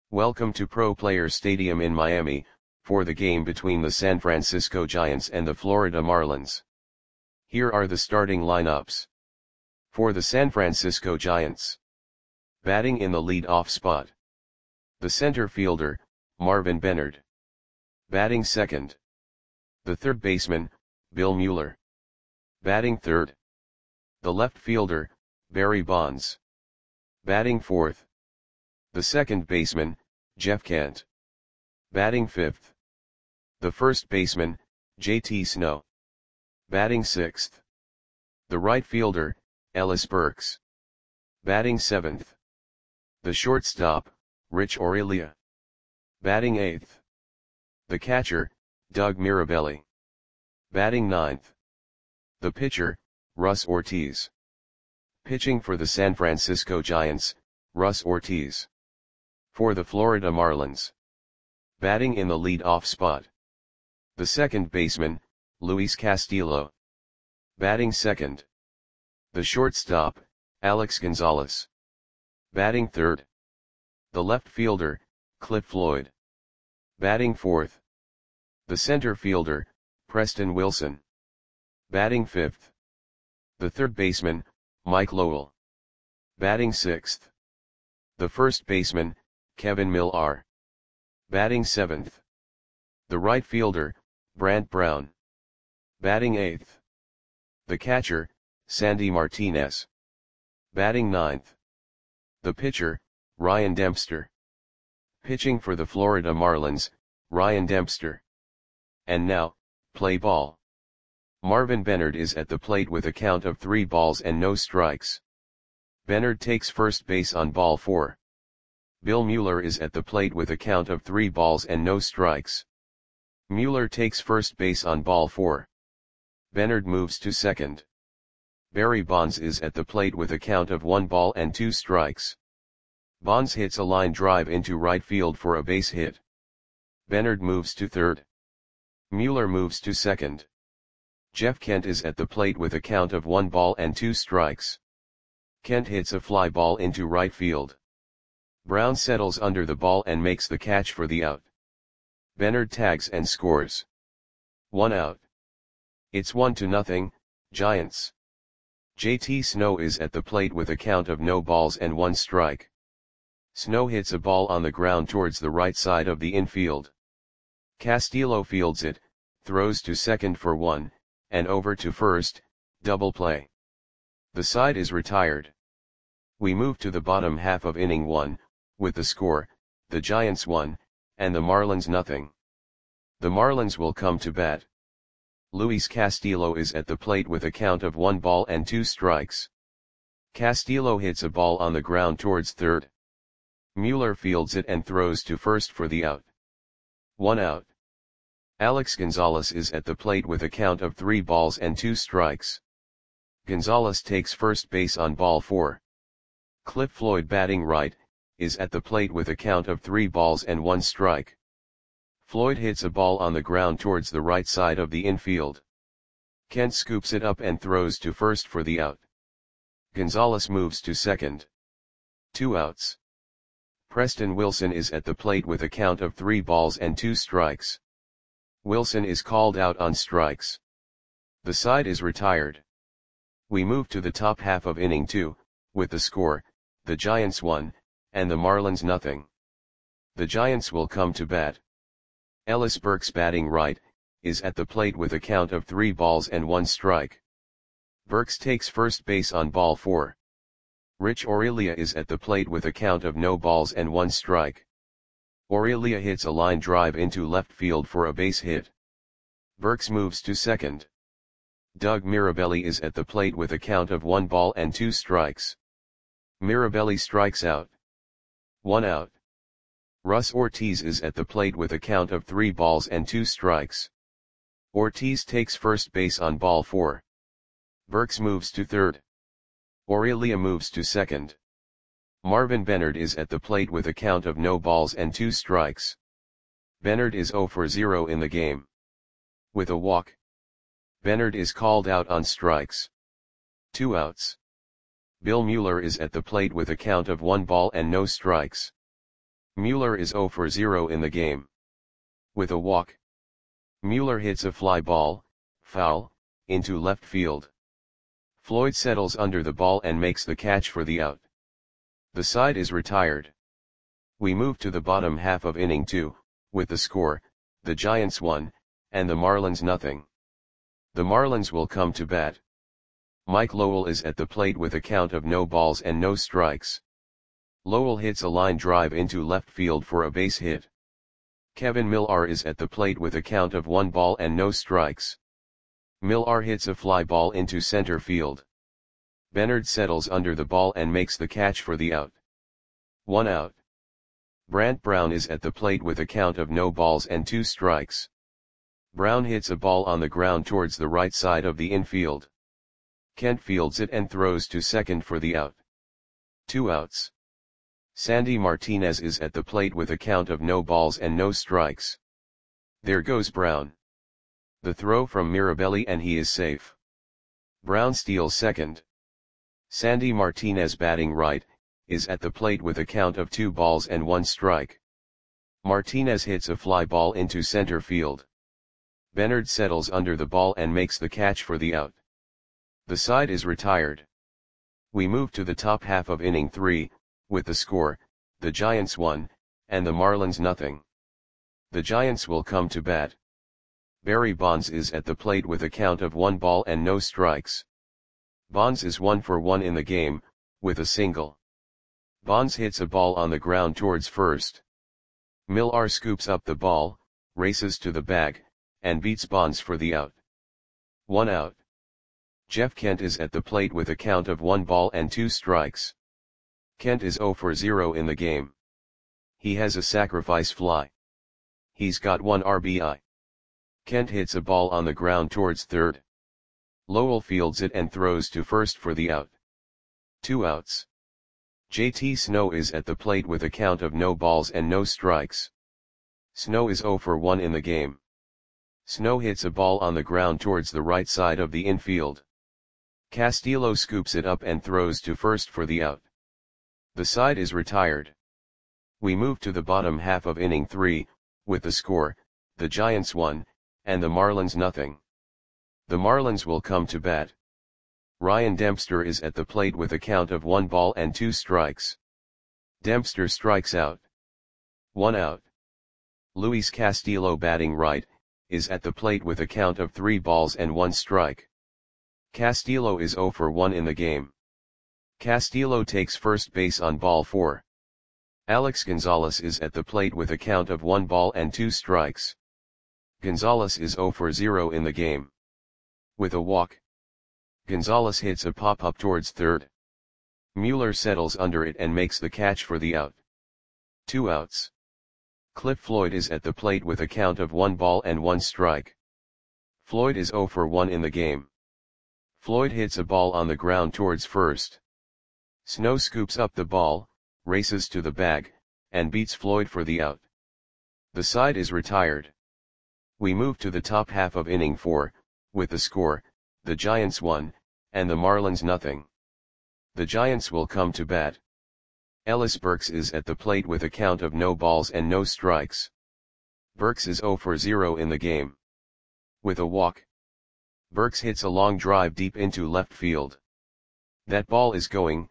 Welcome to Pro Players Stadium in Miami, for the game between the San Francisco Giants and the Florida Marlins. Here are the starting lineups. For the San Francisco Giants. Batting in the lead-off spot. The center fielder, Marvin Benard. Batting second. The third baseman, Bill Mueller. Batting third. The left fielder, Barry Bonds. Batting fourth. The second baseman, Jeff Kent. Batting fifth. The first baseman, J.T. Snow. Batting sixth. The right fielder, Ellis Burks. Batting seventh. The shortstop, Rich Aurelia. Batting eighth. The catcher, Doug Mirabelli. Batting ninth. The pitcher, Russ Ortiz. Pitching for the San Francisco Giants, Russ Ortiz. For the Florida Marlins. Batting in the lead-off spot. The second baseman, Luis Castillo. Batting second. The shortstop, Alex Gonzalez. Batting third. The left fielder, Cliff Floyd. Batting fourth. The center fielder, Preston Wilson. Batting fifth. The third baseman, Mike Lowell. Batting sixth. The first baseman, Kevin Millar. Batting seventh. The right fielder, Brant Brown. Batting eighth. The catcher, Sandy Martinez. Batting ninth. The pitcher, Ryan Dempster. Pitching for the Florida Marlins, Ryan Dempster. And now, play ball. Marvin Benard is at the plate with a count of 3 balls and no strikes. Benard takes first base on ball 4. Bill Mueller is at the plate with a count of 3 balls and no strikes. Mueller takes first base on ball 4. Benard moves to second. Barry Bonds is at the plate with a count of 1 ball and 2 strikes. Bonds hits a line drive into right field for a base hit. Benard moves to third. Mueller moves to second. Jeff Kent is at the plate with a count of 1 ball and 2 strikes. Kent hits a fly ball into right field. Brown settles under the ball and makes the catch for the out. Benard tags and scores. 1 out. It's 1-0, Giants. J.T. Snow is at the plate with a count of no balls and 1 strike. Snow hits a ball on the ground towards the right side of the infield. Castillo fields it, throws to second for 1, and over to first, double play. The side is retired. We move to the bottom half of inning 1, with the score, the Giants 1, and the Marlins 0. The Marlins will come to bat. Luis Castillo is at the plate with a count of 1 ball and 2 strikes. Castillo hits a ball on the ground towards third. Mueller fields it and throws to first for the out. 1 out. Alex Gonzalez is at the plate with a count of 3 balls and 2 strikes. Gonzalez takes first base on ball 4. Cliff Floyd, batting right, is at the plate with a count of 3 balls and 1 strike. Floyd hits a ball on the ground towards the right side of the infield. Kent scoops it up and throws to first for the out. Gonzalez moves to second. 2 outs. Preston Wilson is at the plate with a count of 3 balls and 2 strikes. Wilson is called out on strikes. The side is retired. We move to the top half of inning 2, with the score, the Giants 1, and the Marlins 0. The Giants will come to bat. Ellis Burks, batting right, is at the plate with a count of 3 balls and 1 strike. Burks takes first base on ball 4. Rich Aurelia is at the plate with a count of no balls and 1 strike. Aurelia hits a line drive into left field for a base hit. Burks moves to second. Doug Mirabelli is at the plate with a count of 1 ball and 2 strikes. Mirabelli strikes out. 1 out. Russ Ortiz is at the plate with a count of 3 balls and 2 strikes. Ortiz takes first base on ball 4. Burks moves to third. Aurelia moves to second. Marvin Benard is at the plate with a count of no balls and 2 strikes. Benard is 0 for 0 in the game. With a walk. Benard is called out on strikes. 2 outs. Bill Mueller is at the plate with a count of 1 ball and no strikes. Mueller is 0 for 0 in the game. With a walk, Mueller hits a fly ball, foul, into left field. Floyd settles under the ball and makes the catch for the out. The side is retired. We move to the bottom half of inning 2, with the score, the Giants 1, and the Marlins nothing. The Marlins will come to bat. Mike Lowell is at the plate with a count of no balls and no strikes. Lowell hits a line drive into left field for a base hit. Kevin Millar is at the plate with a count of 1 ball and no strikes. Millar hits a fly ball into center field. Bernard settles under the ball and makes the catch for the out. 1 out. Brant Brown is at the plate with a count of no balls and 2 strikes. Brown hits a ball on the ground towards the right side of the infield. Kent fields it and throws to second for the out. 2 outs. Sandy Martinez is at the plate with a count of no balls and no strikes. There goes Brown. The throw from Mirabelli and he is safe. Brown steals second. Sandy Martinez batting right, is at the plate with a count of 2 balls and 1 strike. Martinez hits a fly ball into center field. Bernard settles under the ball and makes the catch for the out. The side is retired. We move to the top half of inning 3, with the score, the Giants 1, and the Marlins nothing. The Giants will come to bat. Barry Bonds is at the plate with a count of 1 ball and no strikes. Bonds is 1 for 1 in the game, with a single. Bonds hits a ball on the ground towards first. Millar scoops up the ball, races to the bag, and beats Bonds for the out. 1 out. Jeff Kent is at the plate with a count of 1 ball and 2 strikes. Kent is 0 for 0 in the game. He has a sacrifice fly. He's got 1 RBI. Kent hits a ball on the ground towards third. Lowell fields it and throws to first for the out. 2 outs. JT Snow is at the plate with a count of no balls and no strikes. Snow is 0 for 1 in the game. Snow hits a ball on the ground towards the right side of the infield. Castillo scoops it up and throws to first for the out. The side is retired. We move to the bottom half of inning 3, with the score, the Giants 1, and the Marlins nothing. The Marlins will come to bat. Ryan Dempster is at the plate with a count of 1 ball and 2 strikes. Dempster strikes out. 1 out. Luis Castillo batting right, is at the plate with a count of 3 balls and 1 strike. Castillo is 0 for 1 in the game. Castillo takes first base on ball 4. Alex Gonzalez is at the plate with a count of 1 ball and 2 strikes. Gonzalez is 0 for 0 in the game. With a walk, Gonzalez hits a pop-up towards third. Mueller settles under it and makes the catch for the out. 2 outs. Cliff Floyd is at the plate with a count of 1 ball and 1 strike. Floyd is 0 for 1 in the game. Floyd hits a ball on the ground towards first. Snow scoops up the ball, races to the bag, and beats Floyd for the out. The side is retired. We move to the top half of inning 4, with the score, the Giants 1, and the Marlins nothing. The Giants will come to bat. Ellis Burks is at the plate with a count of no balls and no strikes. Burks is 0 for 0 in the game. With a walk, Burks hits a long drive deep into left field. That ball is gone.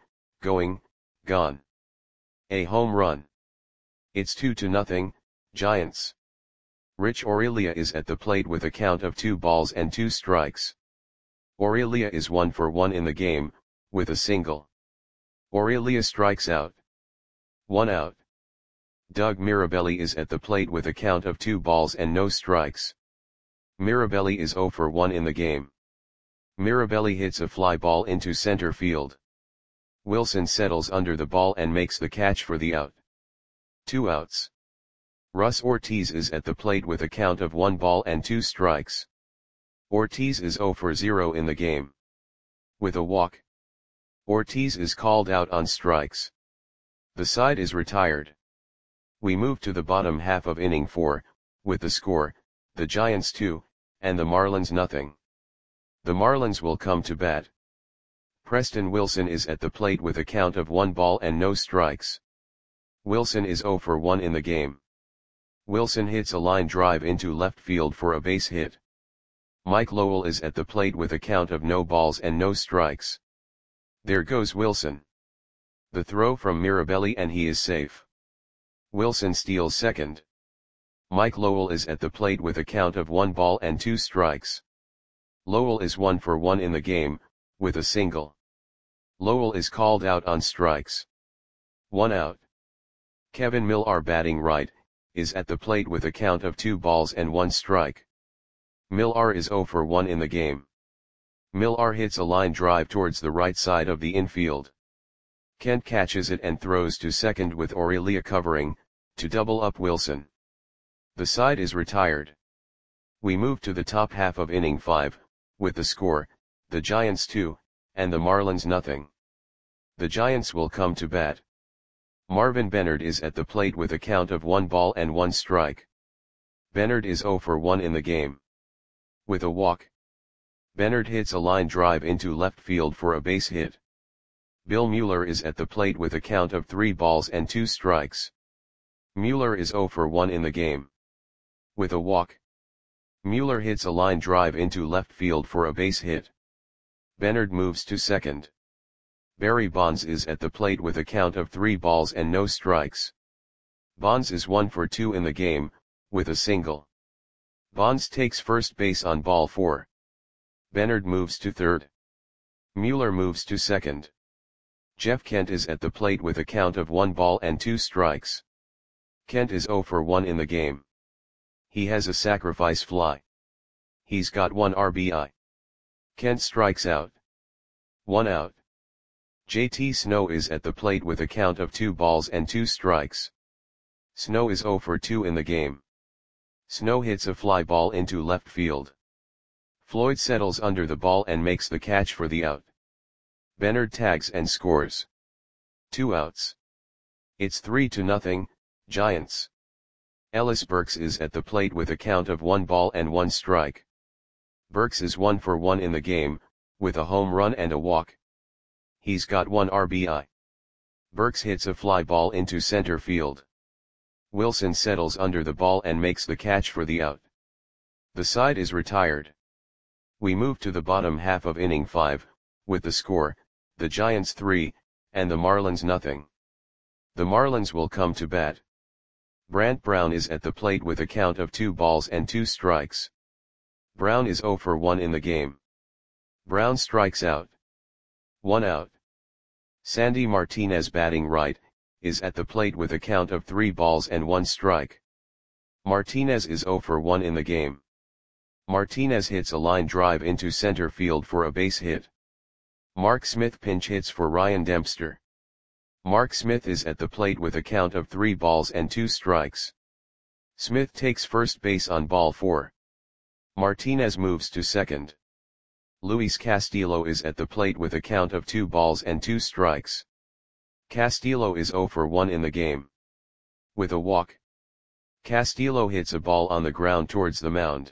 A home run. It's 2-0, Giants. Rich Aurelia is at the plate with a count of 2 balls and 2 strikes. Aurelia is 1 for 1 in the game, with a single. Aurelia strikes out. 1 out. Doug Mirabelli is at the plate with a count of 2 balls and no strikes. Mirabelli is 0 for 1 in the game. Mirabelli hits a fly ball into center field. Wilson settles under the ball and makes the catch for the out. 2 outs. Russ Ortiz is at the plate with a count of 1 ball and 2 strikes. Ortiz is 0 for 0 in the game. With a walk, Ortiz is called out on strikes. The side is retired. We move to the bottom half of inning 4, with the score, the Giants 2, and the Marlins nothing. The Marlins will come to bat. Preston Wilson is at the plate with a count of 1 ball and no strikes. Wilson is 0 for 1 in the game. Wilson hits a line drive into left field for a base hit. Mike Lowell is at the plate with a count of no balls and no strikes. There goes Wilson. The throw from Mirabelli and he is safe. Wilson steals second. Mike Lowell is at the plate with a count of 1 ball and 2 strikes. Lowell is 1 for 1 in the game, with a single. Lowell is called out on strikes. 1 out. Kevin Millar, batting right, is at the plate with a count of 2 balls and 1 strike. Millar is 0 for 1 in the game. Millar hits a line drive towards the right side of the infield. Kent catches it and throws to second with Aurelia covering, to double up Wilson. The side is retired. We move to the top half of inning 5, with the score, the Giants 2, and the Marlins nothing. The Giants will come to bat. Marvin Bennard is at the plate with a count of 1 ball and 1 strike. Bennard is 0 for 1 in the game. With a walk, Bennard hits a line drive into left field for a base hit. Bill Mueller is at the plate with a count of 3 balls and 2 strikes. Mueller is 0 for 1 in the game. With a walk, Mueller hits a line drive into left field for a base hit. Bennard moves to second. Barry Bonds is at the plate with a count of 3 balls and no strikes. Bonds is 1 for 2 in the game, with a single. Bonds takes first base on ball 4. Bennard moves to third. Mueller moves to second. Jeff Kent is at the plate with a count of 1 ball and 2 strikes. Kent is 0 for 1 in the game. He has a sacrifice fly. He's got 1 RBI. Kent strikes out. 1 out. JT Snow is at the plate with a count of 2 balls and 2 strikes. Snow is 0 for 2 in the game. Snow hits a fly ball into left field. Floyd settles under the ball and makes the catch for the out. Bennard tags and scores. 2 outs. It's 3-0, Giants. Ellis Burks is at the plate with a count of 1 ball and 1 strike. Burks is 1 for 1 in the game, with a home run and a walk. He's got 1 RBI. Burks hits a fly ball into center field. Wilson settles under the ball and makes the catch for the out. The side is retired. We move to the bottom half of inning 5, with the score, the Giants 3, and the Marlins nothing. The Marlins will come to bat. Brant Brown is at the plate with a count of 2 balls and 2 strikes. Brown is 0 for 1 in the game. Brown strikes out. 1 out. Sandy Martinez, batting right, is at the plate with a count of 3 balls and 1 strike. Martinez is 0 for 1 in the game. Martinez hits a line drive into center field for a base hit. Mark Smith pinch hits for Ryan Dempster. Mark Smith is at the plate with a count of 3 balls and 2 strikes. Smith takes first base on ball 4. Martinez moves to second. Luis Castillo is at the plate with a count of 2 balls and 2 strikes. Castillo is 0 for 1 in the game. With a walk, Castillo hits a ball on the ground towards the mound.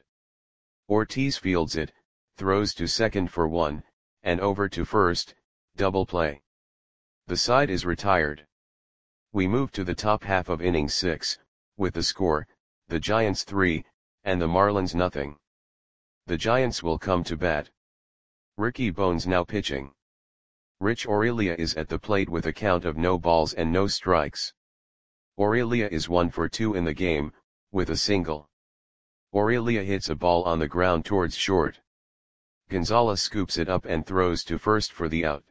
Ortiz fields it, throws to second for 1, and over to first, double play. The side is retired. We move to the top half of inning 6, with the score, the Giants 3, and the Marlins nothing. The Giants will come to bat. Ricky Bones now pitching. Rich Aurelia is at the plate with a count of no balls and no strikes. Aurelia is 1 for 2 in the game, with a single. Aurelia hits a ball on the ground towards short. Gonzalez scoops it up and throws to first for the out.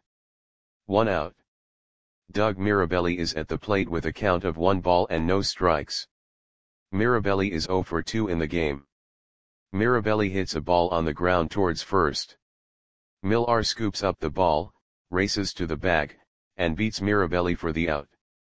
1 out. Doug Mirabelli is at the plate with a count of 1 ball and no strikes. Mirabelli is 0 for 2 in the game. Mirabelli hits a ball on the ground towards first. Millar scoops up the ball, races to the bag, and beats Mirabelli for the out.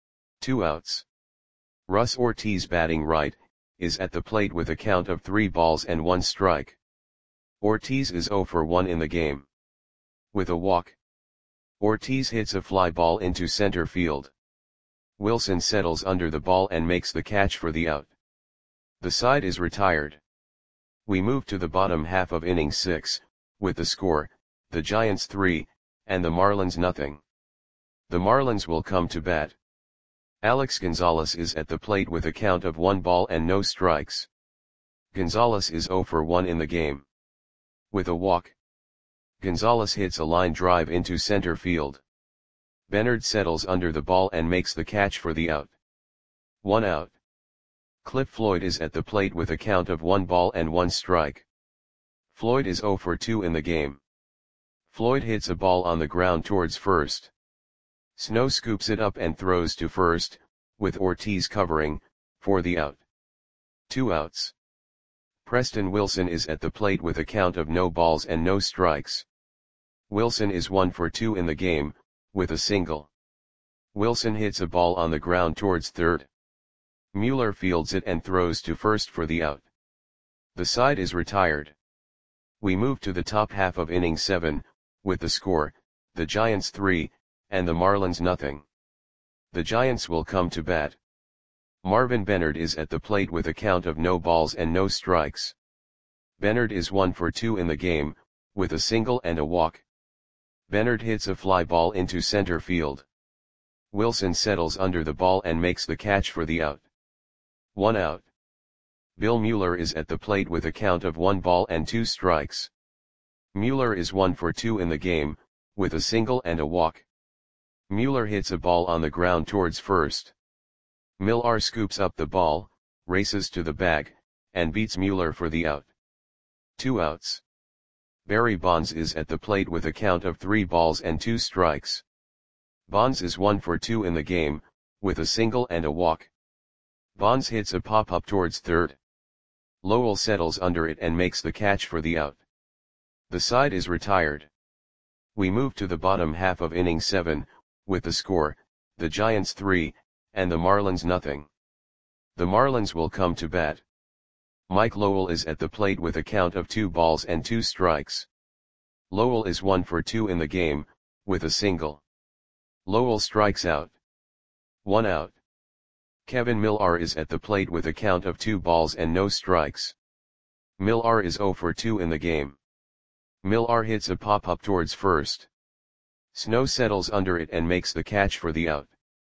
2 outs. Russ Ortiz, batting right, is at the plate with a count of 3 balls and 1 strike. Ortiz is 0 for 1 in the game. With a walk, Ortiz hits a fly ball into center field. Wilson settles under the ball and makes the catch for the out. The side is retired. We move to the bottom half of inning 6, with the score, the Giants 3, and the Marlins nothing. The Marlins will come to bat. Alex Gonzalez is at the plate with a count of 1 ball and no strikes. Gonzalez is 0 for 1 in the game. With a walk, Gonzalez hits a line drive into center field. Bernard settles under the ball and makes the catch for the out. 1 out. Cliff Floyd is at the plate with a count of 1 ball and 1 strike. Floyd is 0 for 2 in the game. Floyd hits a ball on the ground towards first. Snow scoops it up and throws to first, with Ortiz covering, for the out. 2 outs. Preston Wilson is at the plate with a count of no balls and no strikes. Wilson is 1 for 2 in the game, with a single. Wilson hits a ball on the ground towards third. Mueller fields it and throws to first for the out. The side is retired. We move to the top half of inning 7, with the score, the Giants 3, and the Marlins nothing. The Giants will come to bat. Marvin Bernard is at the plate with a count of no balls and no strikes. Bernard is 1 for 2 in the game, with a single and a walk. Bernard hits a fly ball into center field. Wilson settles under the ball and makes the catch for the out. 1 out. Bill Mueller is at the plate with a count of 1 ball and 2 strikes. Mueller is 1 for 2 in the game, with a single and a walk. Mueller hits a ball on the ground towards first. Millar scoops up the ball, races to the bag, and beats Mueller for the out. 2 outs. Barry Bonds is at the plate with a count of 3 balls and 2 strikes. Bonds is 1 for 2 in the game, with a single and a walk. Bonds hits a pop-up towards third. Lowell settles under it and makes the catch for the out. The side is retired. We move to the bottom half of inning 7, with the score, the Giants 3, and the Marlins nothing. The Marlins will come to bat. Mike Lowell is at the plate with a count of 2 balls and 2 strikes. Lowell is 1 for 2 in the game, with a single. Lowell strikes out. 1 out. Kevin Millar is at the plate with a count of 2 balls and no strikes. Millar is 0 for 2 in the game. Millar hits a pop-up towards first. Snow settles under it and makes the catch for the out.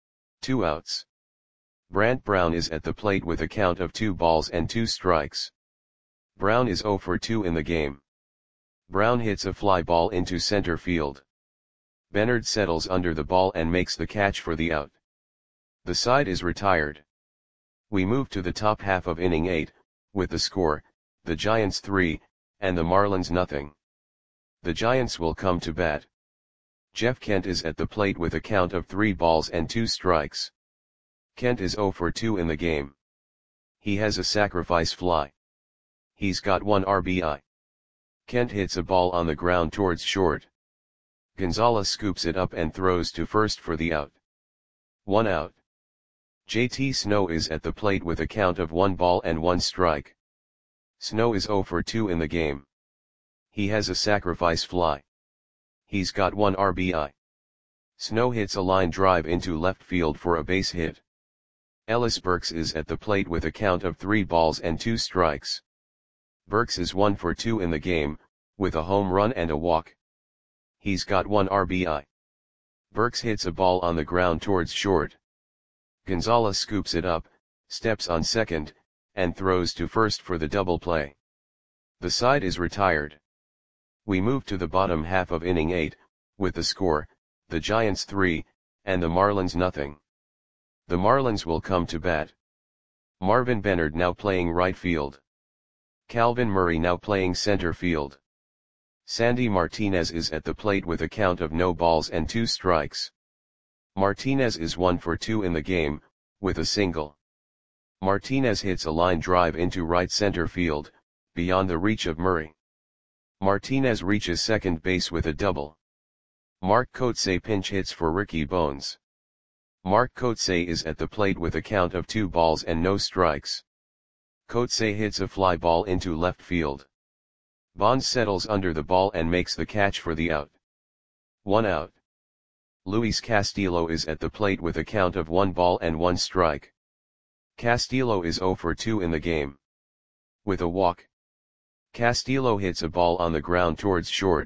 2 outs. Brant Brown is at the plate with a count of 2 balls and 2 strikes. Brown is 0 for 2 in the game. Brown hits a fly ball into center field. Bernard settles under the ball and makes the catch for the out. The side is retired. We move to the top half of inning 8, with the score, the Giants 3, and the Marlins nothing. The Giants will come to bat. Jeff Kent is at the plate with a count of 3 balls and 2 strikes. Kent is 0 for 2 in the game. He has a sacrifice fly. He's got 1 RBI. Kent hits a ball on the ground towards short. Gonzalez scoops it up and throws to first for the out. 1 out. JT Snow is at the plate with a count of 1 ball and 1 strike. Snow is 0 for 2 in the game. He has a sacrifice fly. He's got 1 RBI. Snow hits a line drive into left field for a base hit. Ellis Burks is at the plate with a count of 3 balls and 2 strikes. Burks is 1 for 2 in the game, with a home run and a walk. He's got 1 RBI. Burks hits a ball on the ground towards short. Gonzalez scoops it up, steps on second, and throws to first for the double play. The side is retired. We move to the bottom half of inning 8, with the score, the Giants 3, and the Marlins nothing. The Marlins will come to bat. Marvin Bernard now playing right field. Calvin Murray now playing center field. Sandy Martinez is at the plate with a count of no balls and 2 strikes. Martinez is 1 for 2 in the game, with a single. Martinez hits a line drive into right center field, beyond the reach of Murray. Martinez reaches second base with a double. Mark Kotsay pinch hits for Ricky Bones. Mark Kotsay is at the plate with a count of 2 balls and no strikes. Kotsay hits a fly ball into left field. Bonds settles under the ball and makes the catch for the out. 1 out. Luis Castillo is at the plate with a count of 1 ball and 1 strike. Castillo is 0 for 2 in the game. With a walk, Castillo hits a ball on the ground towards short.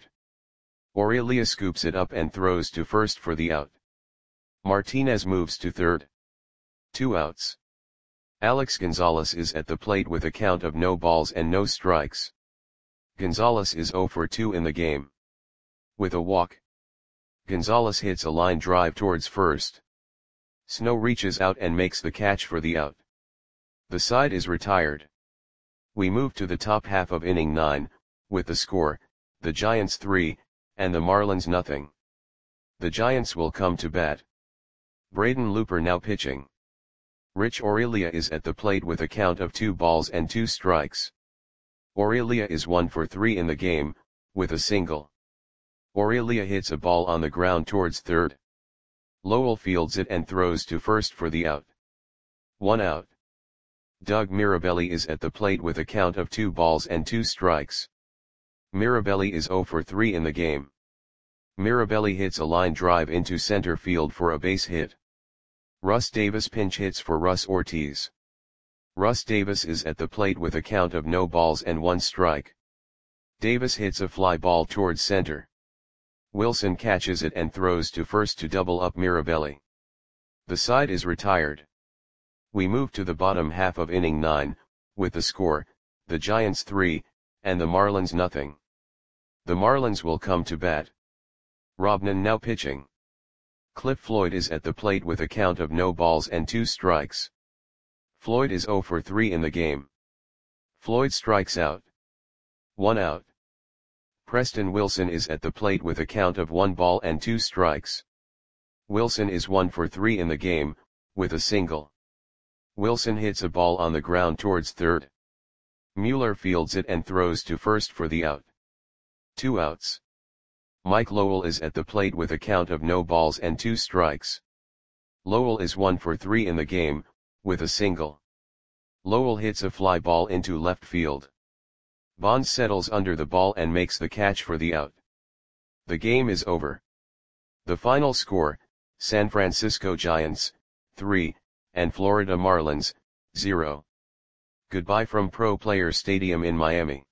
Aurelia scoops it up and throws to first for the out. Martinez moves to third. 2 outs. Alex Gonzalez is at the plate with a count of no balls and no strikes. Gonzalez is 0 for 2 in the game. With a walk, Gonzalez hits a line drive towards first. Snow reaches out and makes the catch for the out. The side is retired. We move to the top half of inning 9, with the score, the Giants 3, and the Marlins nothing. The Giants will come to bat. Braden Looper now pitching. Rich Aurelia is at the plate with a count of 2 balls and 2 strikes. Aurelia is 1 for 3 in the game, with a single. Aurelia hits a ball on the ground towards third. Lowell fields it and throws to first for the out. 1 out. Doug Mirabelli is at the plate with a count of 2 balls and 2 strikes. Mirabelli is 0 for 3 in the game. Mirabelli hits a line drive into center field for a base hit. Russ Davis pinch hits for Russ Ortiz. Russ Davis is at the plate with a count of no balls and 1 strike. Davis hits a fly ball towards center. Wilson catches it and throws to first to double up Mirabelli. The side is retired. We move to the bottom half of inning 9, with the score, the Giants 3, and the Marlins nothing. The Marlins will come to bat. Robnan now pitching. Cliff Floyd is at the plate with a count of no balls and 2 strikes. Floyd is 0 for 3 in the game. Floyd strikes out. 1 out. Preston Wilson is at the plate with a count of 1 ball and 2 strikes. Wilson is 1 for 3 in the game, with a single. Wilson hits a ball on the ground towards third. Mueller fields it and throws to first for the out. 2 outs. Mike Lowell is at the plate with a count of no balls and 2 strikes. Lowell is 1 for 3 in the game, with a single. Lowell hits a fly ball into left field. Bonds settles under the ball and makes the catch for the out. The game is over. The final score, San Francisco Giants, 3, and Florida Marlins, 0. Goodbye from Pro Player Stadium in Miami.